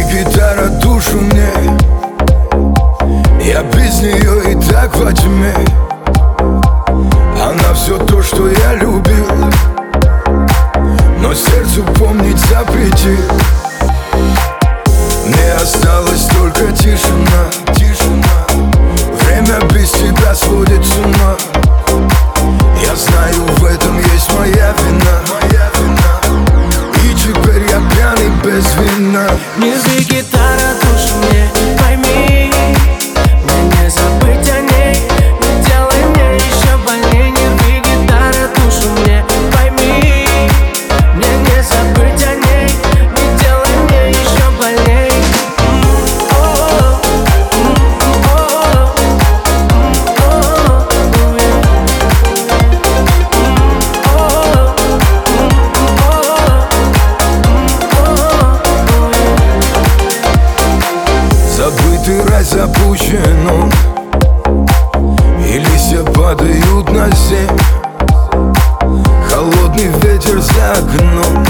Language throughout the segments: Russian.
гитара душу мне, я без нее и так во тьме. Она все то, что я любил, но сердцу помнить запретил. Мне осталась только тишина, тишина. Время без тебя сводит с ума. Я знаю, в этом есть моя вина, моя вина. И теперь я пьяный без вина. Не жги, гитара, душу мне, пойми, мне не забыть о ней. Не делай мне еще больней. Не жги, гитара, душу мне, пойми, мне не забыть о ней. Не делай мне еще больней. Забытый рай запущен он, и листья падают на землю. Холодный ветер за окном,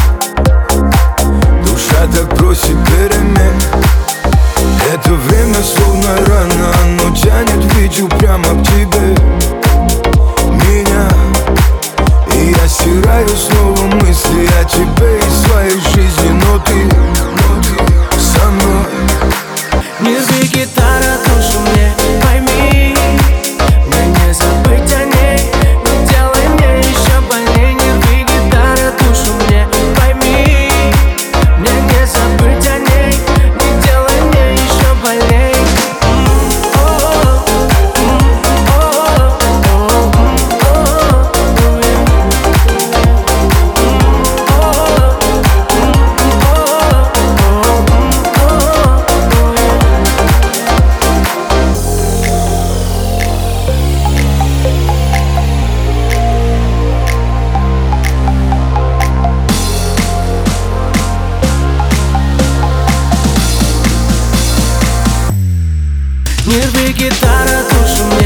душа так просит перемен. Это время словно рана, оно тянет, веду прямо к тебе меня. И я стираю снова мысли о тебе из своей жизни, но ты со мной. Не жги, гитара, душу мне, пойми, мне не забыть о ней. Не делай мне еще больней. Не жги, гитара, душу мне, пойми, мне не забыть о ней. Не делай мне еще больней. Не жги, гитара, душу мне.